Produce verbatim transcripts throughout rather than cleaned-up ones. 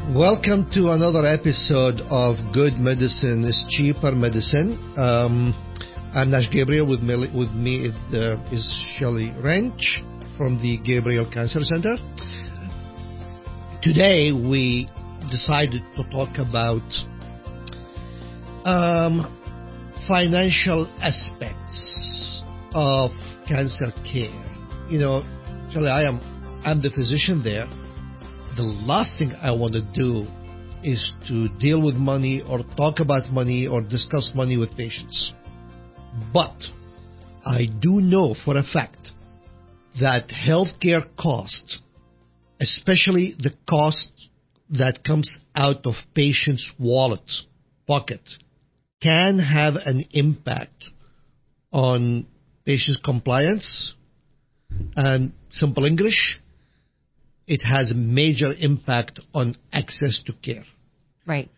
Welcome to another episode of Good Medicine is Cheaper Medicine. Um, I'm Nash Gabriel. With me, with me uh, is Shelley Wrench from the Gabriel Cancer Center. Today we decided to talk about um, financial aspects of cancer care. You know, Shelley, I am I'm the physician there. The last thing I want to do is to deal with money or talk about money or discuss money with patients. But I do know for a fact that healthcare cost, especially the cost that comes out of patients' wallet, pocket, can have an impact on patients' compliance. And simple English, it has a major impact on access to care. Right.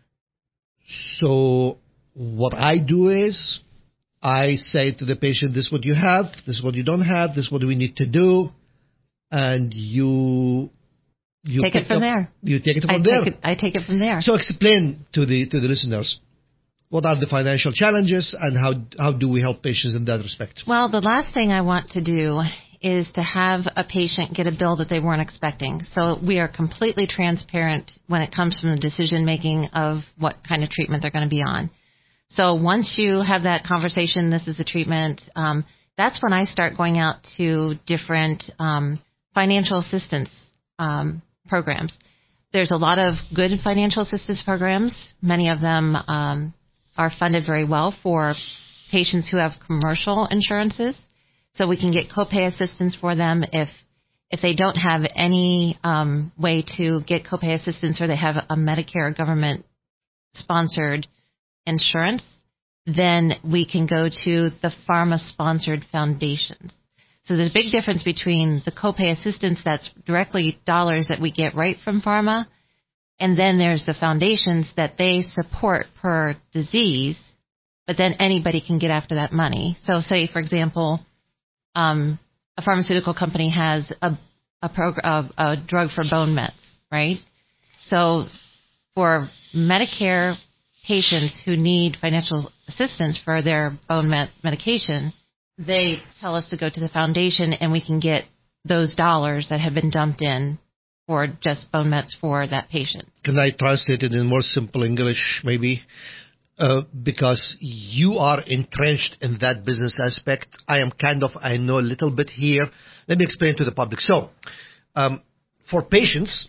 So what I do is I say to the patient, this is what you have, this is what you don't have, this is what we need to do, and you you take it from up, there. You take it from I there. Take it, I take it from there. So explain to the to the listeners, what are the financial challenges and how how do we help patients in that respect? Well, the last thing I want to do is to have a patient get a bill that they weren't expecting. So we are completely transparent when it comes from the decision making of what kind of treatment they're going to be on. So once you have that conversation, this is the treatment, um, that's when I start going out to different um, financial assistance um, programs. There's a lot of good financial assistance programs. Many of them um, are funded very well for patients who have commercial insurances. So we can get copay assistance for them if if they don't have any um, way to get copay assistance or they have a Medicare government-sponsored insurance, then we can go to the pharma-sponsored foundations. So there's a big difference between the copay assistance that's directly dollars that we get right from pharma, and then there's the foundations that they support per disease, but then anybody can get after that money. So say, for example, Um, a pharmaceutical company has a a, prog- a a drug for bone mets, right? So for Medicare patients who need financial assistance for their bone met medication, they tell us to go to the foundation and we can get those dollars that have been dumped in for just bone mets for that patient. Can I translate it in more simple English, maybe? Uh, because you are entrenched in that business aspect. I am kind of, I know a little bit here. Let me explain to the public. So, um, for patients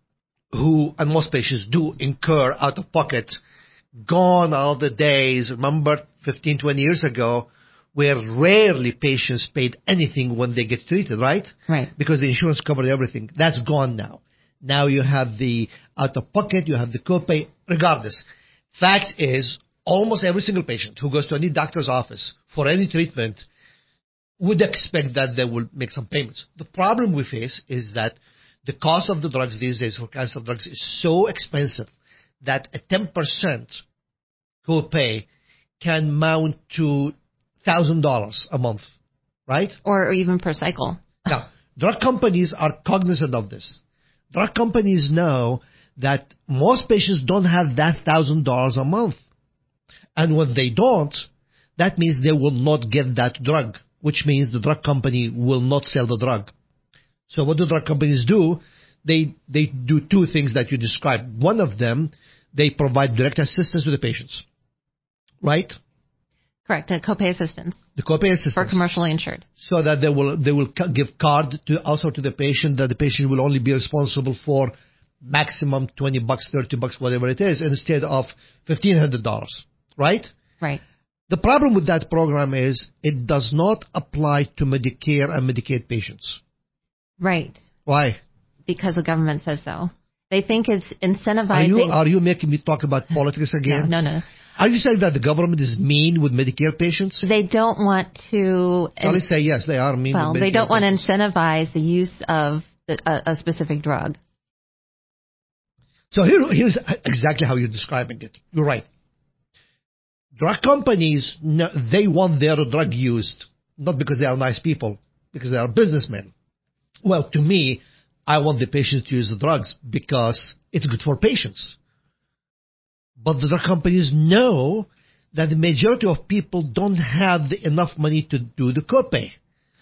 who, and most patients do incur out of pocket, gone are the days, remember fifteen, twenty years ago, where rarely patients paid anything when they get treated, right? Right. Because the insurance covered everything. That's gone now. Now you have the out of pocket, you have the copay, regardless. Fact is, almost every single patient who goes to any doctor's office for any treatment would expect that they will make some payments. The problem we face is that the cost of the drugs these days for cancer drugs is so expensive that a ten percent copay can mount to one thousand dollars a month, right? Or even per cycle. Now, drug companies are cognizant of this. Drug companies know that most patients don't have that one thousand dollars a month. And when they don't, that means they will not get that drug, which means the drug company will not sell the drug. So what do drug companies do? They they do two things that you described. One of them, they provide direct assistance to the patients, right? Correct, the copay assistance. The copay assistance. For commercially insured. So that they will they will give card to also to the patient, that the patient will only be responsible for maximum twenty bucks, thirty bucks, whatever it is, instead of fifteen hundred dollars, right? Right. The problem with that program is it does not apply to Medicare and Medicaid patients. Right. Why? Because the government says so. They think it's incentivizing. Are you, are you making me talk about politics again? No, no, no. Are you saying that the government is mean with Medicare patients? They don't want to. Well, let's say yes, they are mean Well, with Medicare they don't want patients. to incentivize the use of the, a, a specific drug. So here, here's exactly how you're describing it. You're right. Drug companies, they want their drug used, not because they are nice people, because they are businessmen. Well, to me, I want the patient to use the drugs because it's good for patients. But the drug companies know that the majority of people don't have the, enough money to do the copay.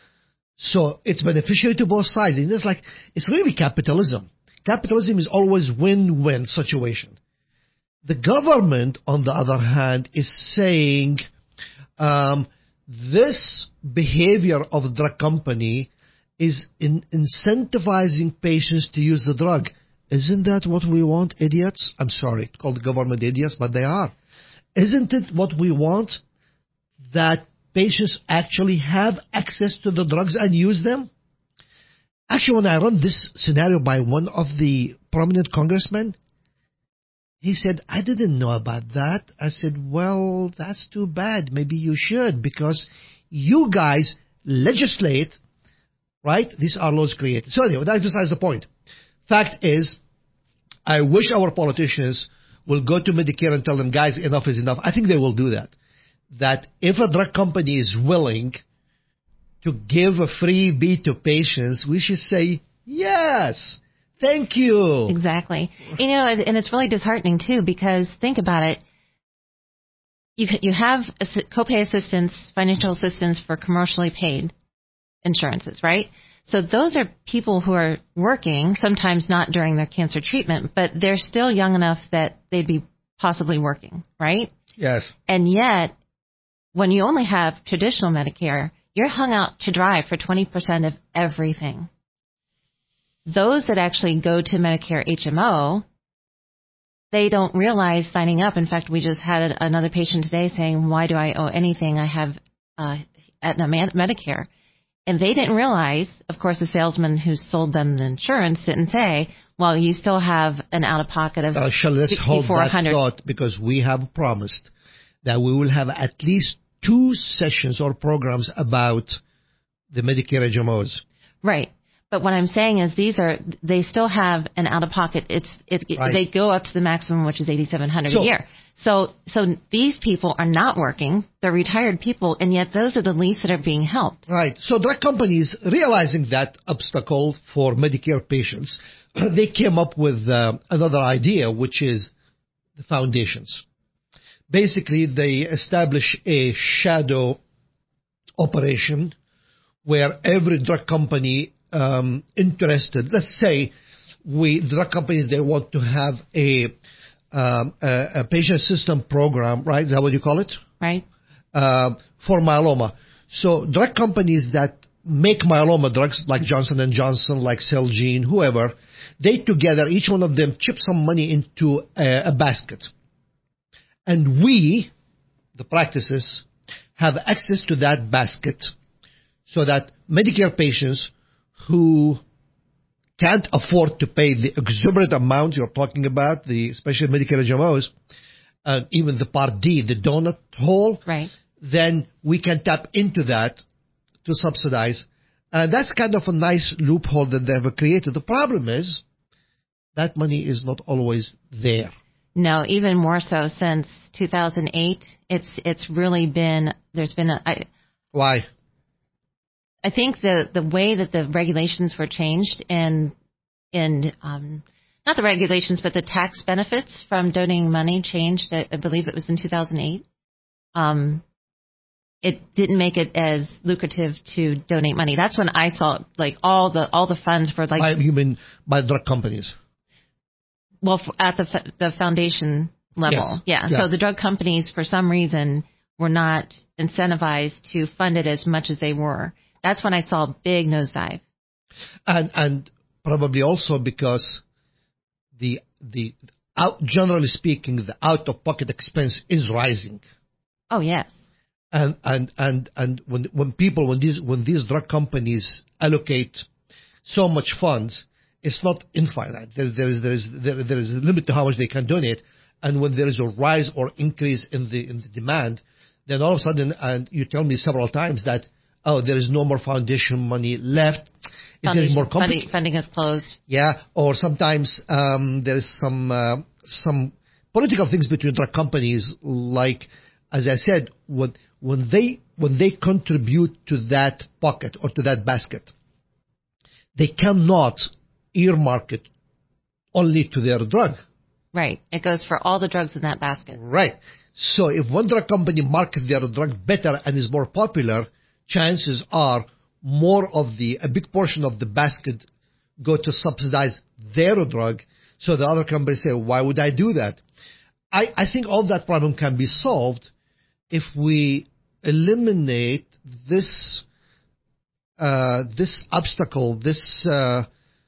So it's beneficial to both sides. And it's like, it's really capitalism. Capitalism is always win-win situation. The government, on the other hand, is saying um, this behavior of the drug company is in incentivizing patients to use the drug. Isn't that what we want, idiots? I'm sorry, it's called government idiots, but they are. Isn't it what we want, that patients actually have access to the drugs and use them? Actually, when I run this scenario by one of the prominent congressmen, he said, I didn't know about that. I said, well, that's too bad. Maybe you should, because you guys legislate, right? These are laws created. So anyway, that's besides the point. Fact is, I wish our politicians will go to Medicare and tell them, guys, enough is enough. I think they will do that. That if a drug company is willing to give a freebie to patients, we should say, yes, thank you. Exactly. You know, and it's really disheartening, too, because think about it. You you have copay assistance, financial assistance for commercially paid insurances, right? So those are people who are working, sometimes not during their cancer treatment, but they're still young enough that they'd be possibly working, right? Yes. And yet, when you only have traditional Medicare, you're hung out to dry for twenty percent of everything. Those that actually go to Medicare H M O, they don't realize signing up. In fact, we just had another patient today saying, why do I owe anything? I have uh, Aetna Medicare. And they didn't realize, of course, the salesman who sold them the insurance didn't say, well, you still have an out-of-pocket of uh, shall let's hold that sixty-four hundred dollars. Thought, because we have promised that we will have at least two sessions or programs about the Medicare H M Os. Right. But what I'm saying is these are, they still have an out-of-pocket. It's, it, Right. They go up to the maximum, which is eighty-seven hundred So- a year. So, so these people are not working. They're retired people, and yet those are the least that are being helped. Right. So drug companies, realizing that obstacle for Medicare patients, they came up with uh, another idea, which is the foundations. Basically, they establish a shadow operation where every drug company um, interested, let's say, we drug companies, they want to have a um, a, a patient system program, right? Is that what you call it? Right. Uh, for myeloma. So drug companies that make myeloma drugs, like Johnson and Johnson, like Celgene, whoever, they together, each one of them chip some money into a, a basket. And we, the practices, have access to that basket so that Medicare patients who can't afford to pay the exorbitant amount you're talking about, the especially Medicare H M Os, and even the Part D, the donut hole, Right. then we can tap into that to subsidize. And that's kind of a nice loophole that they've created. The problem is that money is not always there. No, even more so since two thousand eight. It's it's really been, there's been a, I, Why? I think the, the way that the regulations were changed and, and um, not the regulations, but the tax benefits from donating money changed. I, I believe it was in two thousand eight. Um, it didn't make it as lucrative to donate money. That's when I saw like all the all the funds for like. By, you mean by drug companies? Well, f- at the f- the foundation level, Yes. yeah. Yeah. So the drug companies, for some reason, were not incentivized to fund it as much as they were. That's when I saw a big nosedive. And and probably also because the the out, generally speaking, the out-of-pocket expense is rising. Oh yes. And and and and when when people when these when these drug companies allocate so much funds, it's not infinite. There there is there is there, there is a limit to how much they can donate. And when there is a rise or increase in the in the demand, then all of a sudden, and you tell me several times that oh, there is no more foundation money left. It's getting more complicated. Funding, funding is closed. Yeah, or sometimes um, there is some uh, some political things between drug companies, like as I said, when when they when they contribute to that pocket or to that basket, they cannot earmark it only to their drug. Right. It goes for all the drugs in that basket. Right. So if one drug company markets their drug better and is more popular, chances are more of the, a big portion of the basket go to subsidize their drug. So the other companies say, why would I do that? I, I think all that problem can be solved if we eliminate this, uh, this obstacle, this, uh,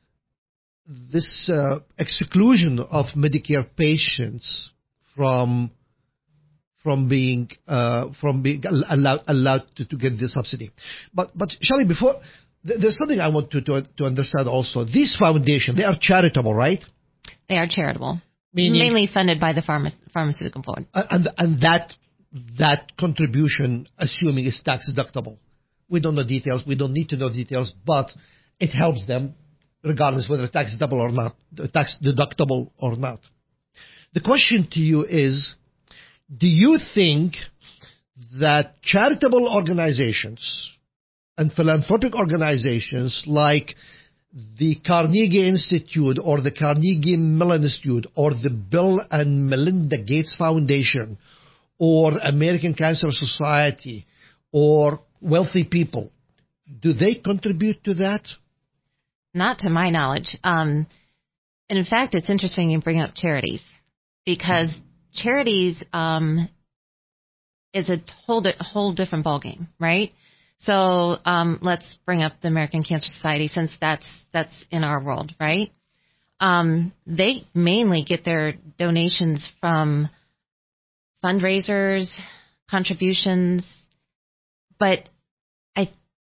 this uh, exclusion of Medicare patients from from being uh, from being allowed allowed to, to get the subsidy. But but Shelley, before th- there's something I want to, to to understand also. These foundations, they are charitable, right? They are charitable, Meaning, mainly funded by the pharma- pharmaceutical board. And and that that contribution, assuming, is tax deductible. We don't know details. We don't need to know details, but it helps them, regardless whether it's tax deductible or not, tax deductible or not. The question to you is, do you think that charitable organizations and philanthropic organizations like the Carnegie Institute or the Carnegie Mellon Institute or the Bill and Melinda Gates Foundation or American Cancer Society or wealthy people, do they contribute to that? Not to my knowledge. Um, and in fact, it's interesting you bring up charities, because charities um, is a whole, di- whole different ballgame, right? So um, let's bring up the American Cancer Society, since that's that's in our world, right? Um, they mainly get their donations from fundraisers, contributions, but I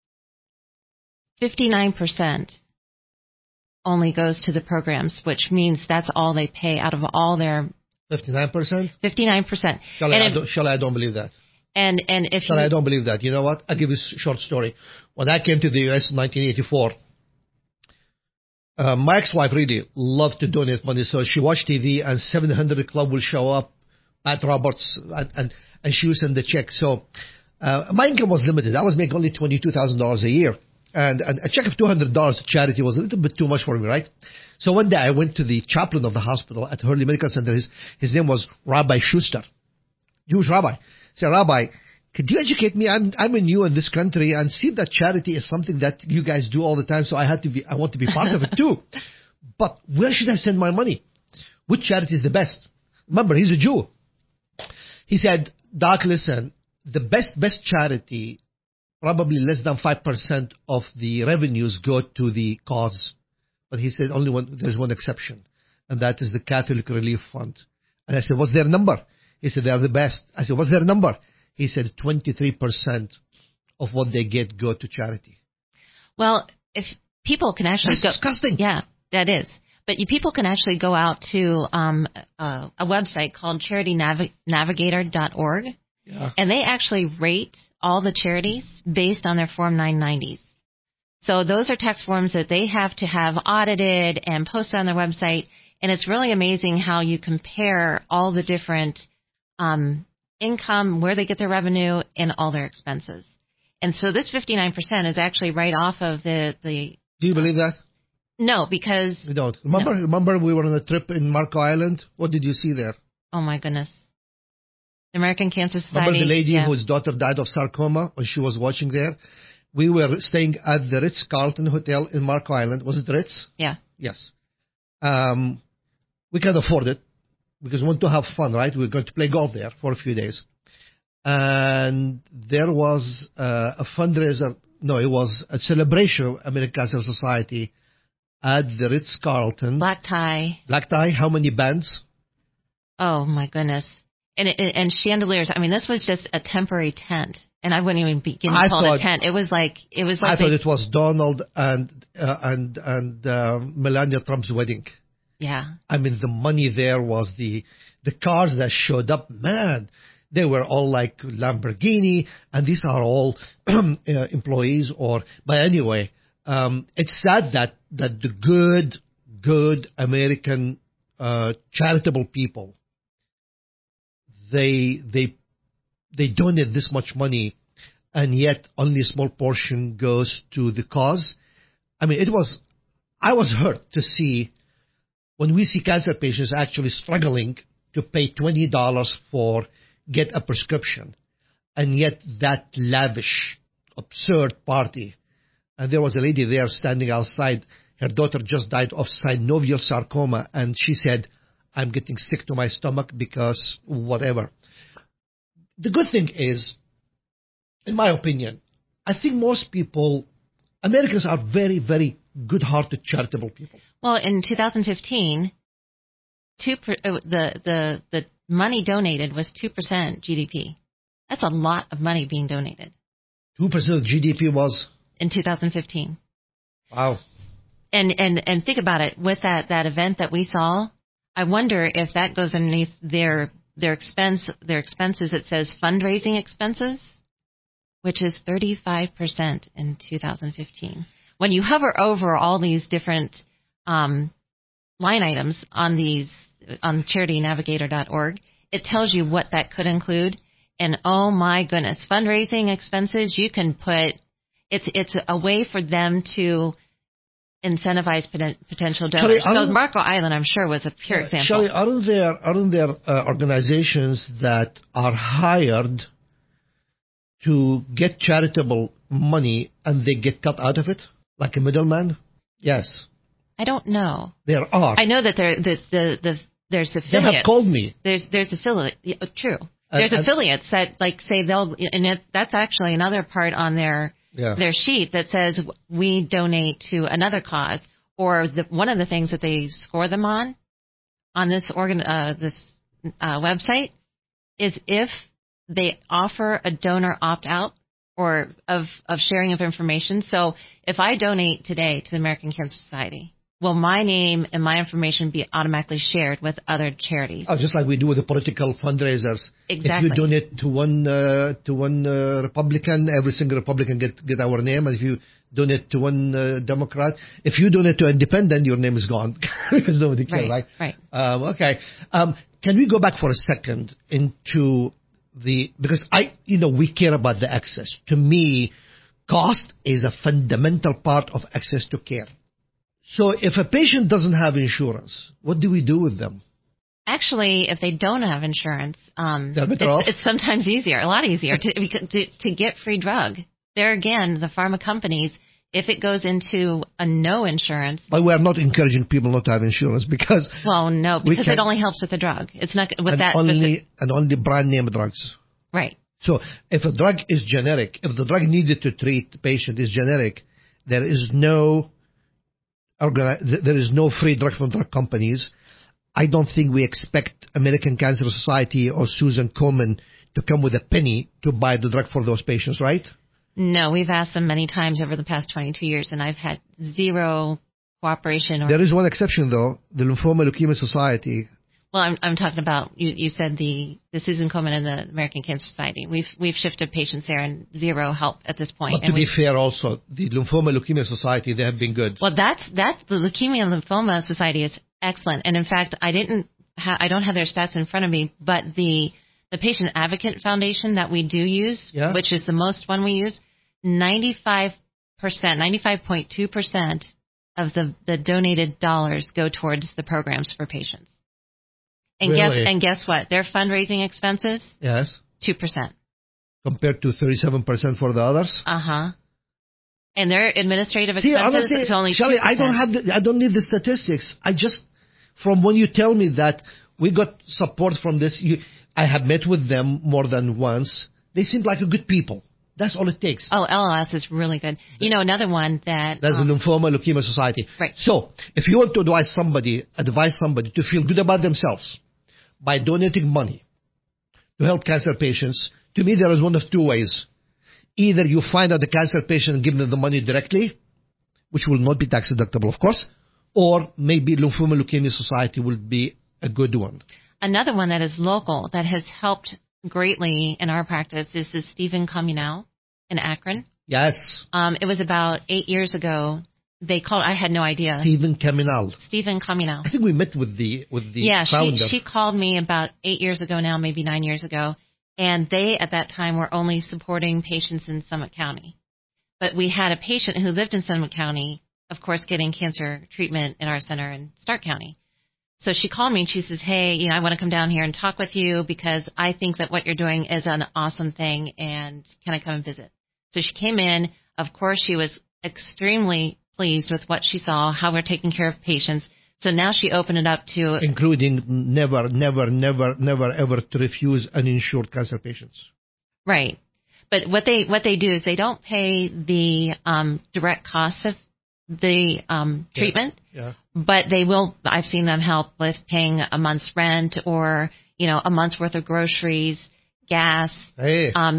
fifty-nine percent only goes to the programs, which means that's all they pay out of all their fifty-nine percent? fifty-nine percent. Shall I, I don't, shall I don't believe that. And and if Shall you, I don't believe that. You know what? I'll give you a short story. When I came to the U S in nineteen eighty-four, uh, my ex-wife really loved to donate money, so she watched T V and seven hundred Club will show up, Pat Roberts, and, and, and she would send the check. So uh, my income was limited. I was making only twenty-two thousand dollars a year. And, and a check of two hundred dollars to charity was a little bit too much for me, right? So one day I went to the chaplain of the hospital at Hurley Medical Center. His, his name was Rabbi Schuster, Jewish rabbi. I said, Rabbi, could you educate me? I'm, I'm new in this country, and see that charity is something that you guys do all the time, so I had to be, I want to be part of it too. But where should I send my money? Which charity is the best? Remember, he's a Jew. He said, Doc, listen, the best, best charity, probably less than five percent of the revenues go to the cause. But he said only one, there's one exception, and that is the Catholic Relief Fund. And I said, what's their number? He said, they're the best. I said, what's their number? He said, twenty-three percent of what they get go to charity. Well, if people can actually That's go, disgusting. Yeah, that is. But you, people can actually go out to um, uh, a website called charity navigator dot org, Yeah. and they actually rate all the charities based on their Form nine nineties. So those are tax forms that they have to have audited and posted on their website. And it's really amazing how you compare all the different um, income, where they get their revenue, and all their expenses. And so this fifty-nine percent is actually right off of the... the Do you believe that? No, because... You don't. Remember, no. remember we were on a trip in Marco Island? What did you see there? Oh, my goodness. The American Cancer Society. Remember the lady yeah. whose daughter died of sarcoma when she was watching there? We were staying at the Ritz-Carlton Hotel in Marco Island. Was it Ritz? Yeah. Yes. Um, we can afford it because we want to have fun, right? We're going to play golf there for a few days. And there was uh, a fundraiser. No, it was a celebration of American Cancer Society at the Ritz-Carlton. Black tie. Black tie. How many bands? Oh, my goodness. And it, and chandeliers. I mean, this was just a temporary tent. And I wouldn't even begin to I call thought, it a tent. It was like it was like I thought they, it was Donald and uh, and and uh, Melania Trump's wedding. Yeah. I mean, the money there was the the cars that showed up. Man, they were all like Lamborghini, and these are all uh, employees. Or, but anyway, um, it's sad that that the good good American uh, charitable people they they they donate this much money, and yet only a small portion goes to the cause. I mean, it was I was hurt to see when we see cancer patients actually struggling to pay twenty dollars for get a prescription, and yet that lavish, absurd party. And there was a lady there standing outside. Her daughter just died of synovial sarcoma, and she said, I'm getting sick to my stomach because whatever. The good thing is, in my opinion, I think most people, Americans are very, very good-hearted, charitable people. Well, in two thousand fifteen, two per, uh, the, the, the money donated was two percent G D P. That's a lot of money being donated. two percent of G D P was? In two thousand fifteen. Wow. And, and, and think about it, with that, that event that we saw, I wonder if that goes underneath their, their expense, their expenses. It says fundraising expenses, which is thirty-five percent in two thousand fifteen. When you hover over all these different, um, line items on these, on charity navigator dot org, it tells you what that could include. And oh my goodness, fundraising expenses, you can put, it's, it's a way for them to incentivize poten- potential donors. Shelley, so Marco Island, I'm sure, was a pure uh, example. Shelley, aren't there, aren't there uh, organizations that are hired to get charitable money and they get cut out of it? Like a middleman? Yes. I don't know. There are. I know that there, the, the, the, there's affiliates. They have called me. There's, there's affiliate. Yeah, true. Uh, There's uh, affiliates that, like, say they'll, and it, that's actually another part on their yeah. their sheet that says we donate to another cause. Or the, one of the things that they score them on on this organ uh, this uh, website is if they offer a donor opt out or of of sharing of information. So if I donate today to the American Cancer Society, will my name and my information be automatically shared with other charities? Oh, just like we do with the political fundraisers. Exactly. If you donate to one uh, to one uh, Republican, every single Republican get get our name. And if you donate to one uh, Democrat, if you donate to an independent, your name is gone because nobody cares, Right. right? Right. Um, okay. Um, can we go back for a second into the because I you know we care about the access. To me, cost is a fundamental part of access to care. So if a patient doesn't have insurance, what do we do with them? Actually, if they don't have insurance, um, They're better it's, off. it's sometimes easier, a lot easier to, to to get free drug. There again, the pharma companies, if it goes into a no insurance. But we are not encouraging people not to have insurance because. Well, no, because can, it only helps with the drug. It's not with and that. Only, specific, and only brand name drugs. Right. So if a drug is generic, if the drug needed to treat the patient is generic, there is no. There is no free drug from drug companies. I don't think we expect American Cancer Society or Susan Komen to come with a penny to buy the drug for those patients, right? No, we've asked them many times over the past twenty-two years, and I've had zero cooperation. Or, there is one exception, though, the Lymphoma Leukemia Society. Well, I'm, I'm talking about, you, you said the, the Susan Komen and the American Cancer Society. We've we've shifted patients there and zero help at this point. But and to be fair also, the Lymphoma Leukemia Society, they have been good. Well, that's, that's, the Leukemia and Lymphoma Society is excellent. And in fact, I didn't ha- I don't have their stats in front of me, but the, the Patient Advocate Foundation that we do use, yeah. which is the most one we use, ninety-five percent, ninety-five point two percent of the, the donated dollars go towards the programs for patients. And really? guess and guess what? Their fundraising expenses? Yes. Two percent. Compared to thirty-seven percent for the others? Uh-huh. And their administrative See, expenses honestly, is only Shelley, two percent. I don't have the, I don't need the statistics. I just, from when you tell me that we got support from this, you, I have met with them more than once. They seem like a good people. That's all it takes. Oh, L L S is really good. You know, another one that... That's um, the Lymphoma Leukemia Society. Right. So, if you want to advise somebody, advise somebody to feel good about themselves by donating money to help cancer patients, to me there is one of two ways. Either you find out the cancer patient and give them the money directly, which will not be tax deductible, of course, or maybe Lymphoma Leukemia Society will be a good one. Another one that is local that has helped greatly in our practice is the Stephen Communal in Akron. Yes. Um, it was about eight years ago. They called. I had no idea. Stephen Communal. Stephen Communal. I think we met with the with the yeah, founder. she she called me about eight years ago now, maybe nine years ago, and they at that time were only supporting patients in Summit County. But we had a patient who lived in Summit County of course, getting cancer treatment in our center in Stark County. So she called me and she says, hey, you know, I want to come down here and talk with you because I think that what you're doing is an awesome thing, and can I come and visit? So she came in. Of course, she was extremely pleased with what she saw, how we're taking care of patients. So now she opened it up to... Including never, never, never, never, ever to refuse uninsured cancer patients. Right. But what they what they do is they don't pay the um, direct costs of the um, treatment, yeah. Yeah. but they will. I've seen them help with paying a month's rent or, you know, a month's worth of groceries, gas, hey. um,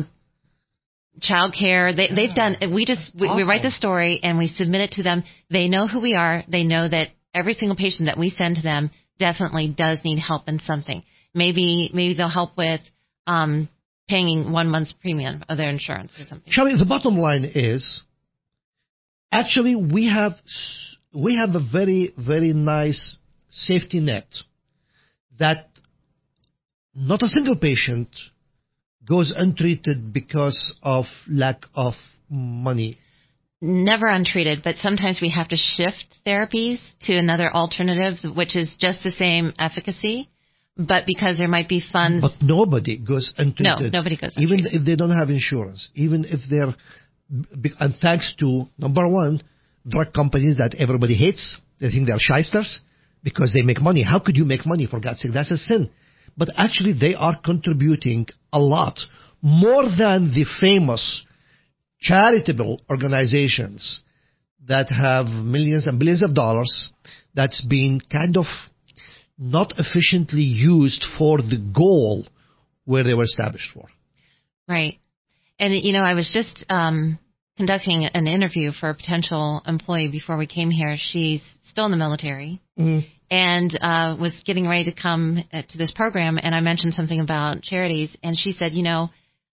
childcare. They, yeah. They've done. We just we, awesome. we write the story and we submit it to them. They know who we are. They know that every single patient that we send to them definitely does need help in something. Maybe maybe they'll help with um, paying one month's premium of their insurance or something. Shelley, the bottom line is, actually, we have we have a very, very nice safety net that not a single patient goes untreated because of lack of money. Never untreated, but sometimes we have to shift therapies to another alternative, which is just the same efficacy, but because there might be funds. But nobody goes untreated. No, nobody goes untreated. Even if they don't have insurance, even if they're, and thanks to, number one, drug companies that everybody hates. They think they're shysters because they make money. How could you make money, for God's sake? That's a sin. But actually, they are contributing a lot, more than the famous charitable organizations that have millions and billions of dollars that's been kind of not efficiently used for the goal where they were established for. Right. And, you know, I was just um, conducting an interview for a potential employee before we came here. She's still in the military mm-hmm. and uh, was getting ready to come to this program, and I mentioned something about charities, and she said, you know,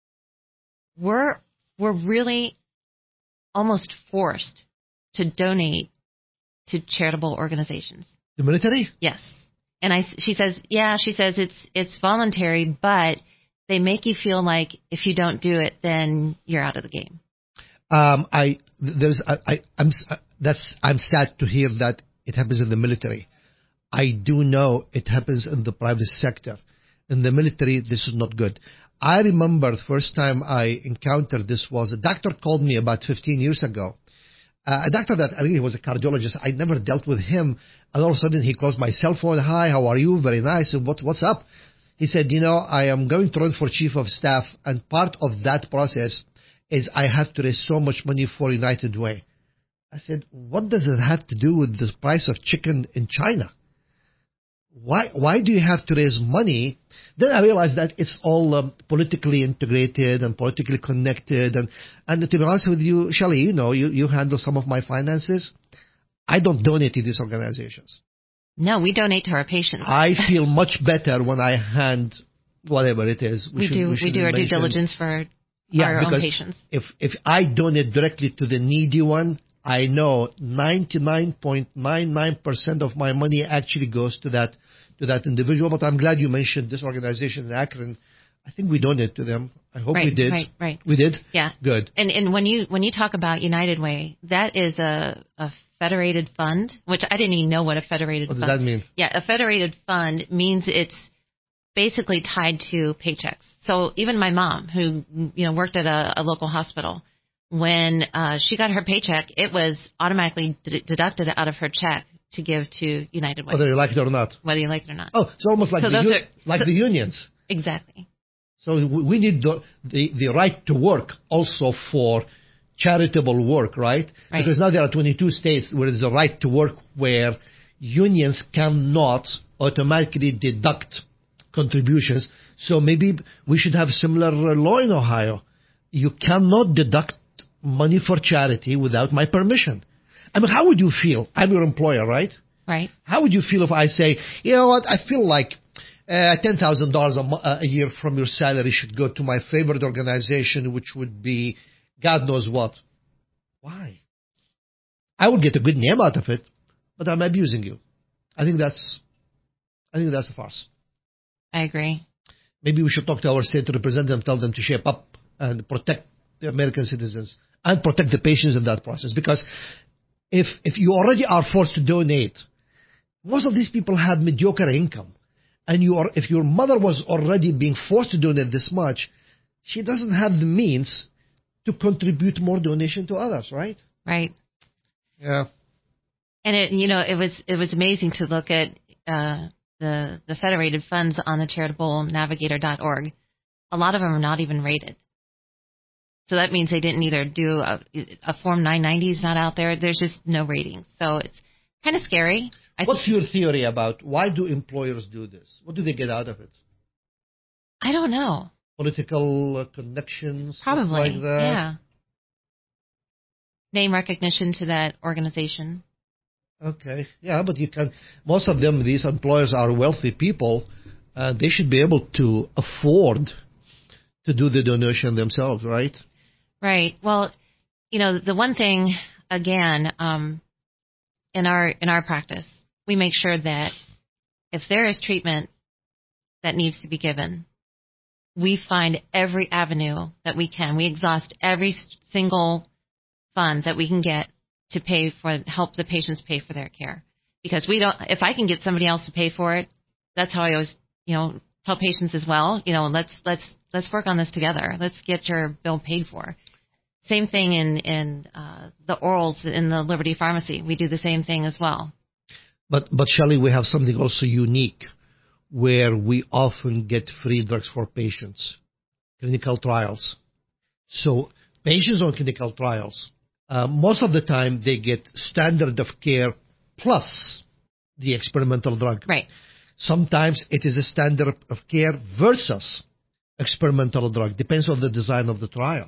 we're we're really almost forced to donate to charitable organizations. The military? Yes. And I, she says, yeah, she says it's it's voluntary, but they make you feel like if you don't do it, then you're out of the game. Um, I there's I, I I'm that's I'm sad to hear that it happens in the military. I do know it happens in the private sector. In the military, this is not good. I remember the first time I encountered this was a doctor called me about fifteen years ago. Uh, a doctor that I really was a cardiologist. I never dealt with him. And all of a sudden he calls my cell phone. Hi, how are you? Very nice. And what, what's up? He said, you know, I am going to run for chief of staff. And part of that process is I have to raise so much money for United Way. I said, what does it have to do with the price of chicken in China? Why why do you have to raise money? Then I realized that it's all um, politically integrated and politically connected. And, and to be honest with you, Shelley, you know, you, you handle some of my finances. I don't donate to these organizations. No, we donate to our patients. I feel much better when I hand whatever it is. We, we should, do we, we do our mention. due diligence for yeah, our own patients. If, if I donate directly to the needy one, I know ninety-nine point nine nine percent of my money actually goes to that to that individual. But I'm glad you mentioned this organization in Akron. I think we donate to them. I hope right, we did. Right, right. We did? Yeah. Good. And and when you when you talk about United Way, that is a, a federated fund, which I didn't even know what a federated what fund. What does that mean? Yeah, a federated fund means it's basically tied to paychecks. So even my mom, who you know worked at a, a local hospital, when uh, she got her paycheck, it was automatically d- deducted out of her check to give to United Way. Whether you like it or not. Whether you like it or not. Oh, it's almost like so the those u- are, like so, the unions. Exactly. So we need the, the the right to work also for charitable work, right? Right. Because now there are twenty-two states where there's a right to work where unions cannot automatically deduct contributions. So maybe we should have similar law in Ohio. You cannot deduct money for charity without my permission. I mean, how would you feel? I'm your employer, right? Right. How would you feel if I say, you know what, I feel like uh, ten thousand dollars a, mo- a year from your salary should go to my favorite organization, which would be God knows what. Why? I would get a good name out of it, but I'm abusing you. I think that's, I think that's a farce. I agree. Maybe we should talk to our state representative and tell them to shape up and protect the American citizens and protect the patients in that process. Because if if you already are forced to donate, most of these people have mediocre income. And you are, if your mother was already being forced to donate this much, she doesn't have the means to contribute more donation to others, right? Right. Yeah. And it, you know, it was it was amazing to look at uh, the the federated funds on the charitable navigator dot org. A lot of them are not even rated. So that means they didn't either do a, a Form nine ninety is not out there. There's just no rating. So it's kind of scary. I What's your theory about why do employers do this? What do they get out of it? I don't know. Political uh, connections, Probably, stuff like that? yeah. Name recognition to that organization. Okay, yeah, but you can. Most of them, these employers are wealthy people. Uh, they should be able to afford to do the donation themselves, right? Right. Well, you know, the one thing again um, in our in our practice, we make sure that if there is treatment that needs to be given, we find every avenue that we can. We exhaust every single fund that we can get to pay for, help the patients pay for their care. Because we don't, if I can get somebody else to pay for it, that's how I always, you know, tell patients as well, you know, let's, let's, let's work on this together. Let's get your bill paid for. Same thing in, in, uh, the orals in the Liberty Pharmacy. We do the same thing as well. But, but Shelley, we have something also unique where we often get free drugs for patients, clinical trials. So patients on clinical trials, uh, most of the time they get standard of care plus the experimental drug. Right. Sometimes it is a standard of care versus experimental drug. Depends on the design of the trial.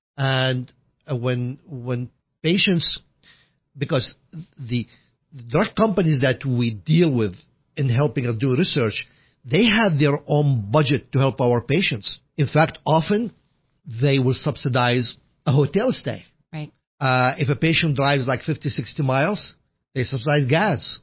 And uh, when when patients, because the drug companies that we deal with in helping us do research, they have their own budget to help our patients. In fact, often they will subsidize a hotel stay. Right. Uh, if a patient drives like fifty, sixty miles, they subsidize gas.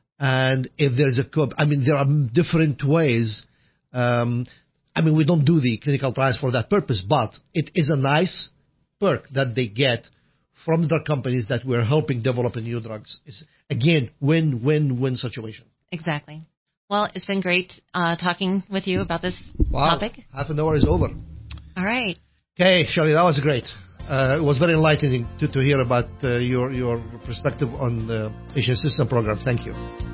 And if there's a, co- I mean, there are different ways. Um, I mean, we don't do the clinical trials for that purpose, but it is a nice perk that they get from the drug companies that we're helping develop new drugs. It's, again, win-win-win situation. Exactly. Well, it's been great uh, talking with you about this Wow. topic. Half an hour is over. All right. Okay, Shelley, that was great. Uh, it was very enlightening to, to hear about uh, your, your perspective on the patient assistance program. Thank you.